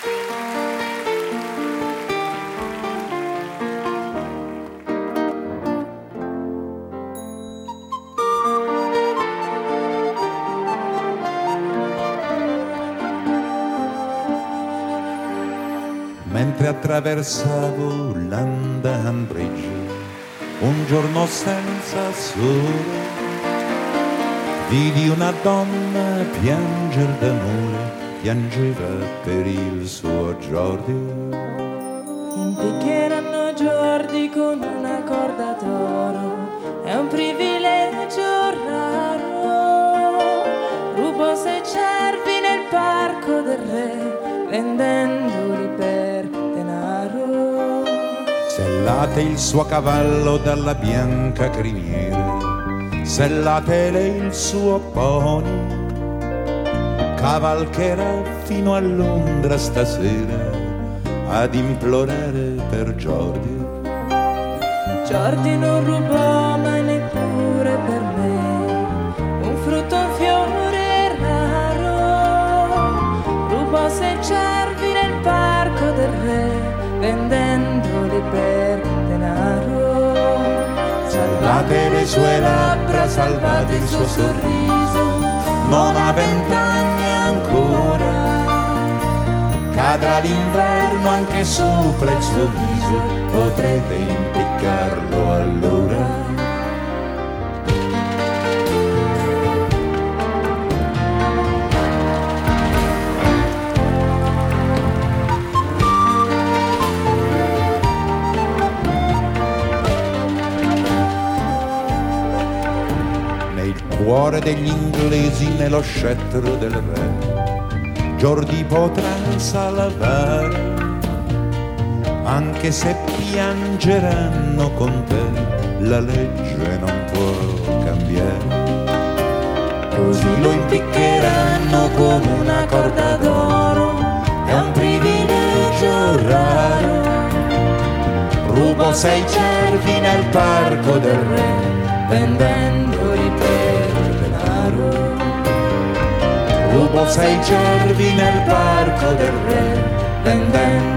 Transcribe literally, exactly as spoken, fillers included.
Mentre attraversavo London Bridge, un giorno senza sole, vidi una donna pianger d'amore, piangeva per il suo Jordi. Impiccheranno Jordi con una corda d'oro, è un privilegio raro. Rubo sei cervi nel parco del re, vendendoli per denaro. Sellate il suo cavallo dalla bianca criniera, sellatele il suo pony, cavalcherà fino a Londra stasera ad implorare per Jordi. Jordi non rubò mai neppure per me un frutto, un fiore raro. Rubò sei cervi nel parco del re, vendendoli per denaro. Salvate le sue labbra, salvate il suo sorriso, non ha vent'anni ancora, cadrà l'inverno anche sopra il suo viso, potrete impiccarlo allora. Cuore degli inglesi nello scettro del re, Jordi potrà salvare, anche se piangeranno con te, la legge non può cambiare. Così lo impiccheranno come una corda d'oro, è un privilegio raro. Rubo sei cervi nel parco del re, vendendoli per denaro. Rubo sei cervi nel parco del re, vendendoli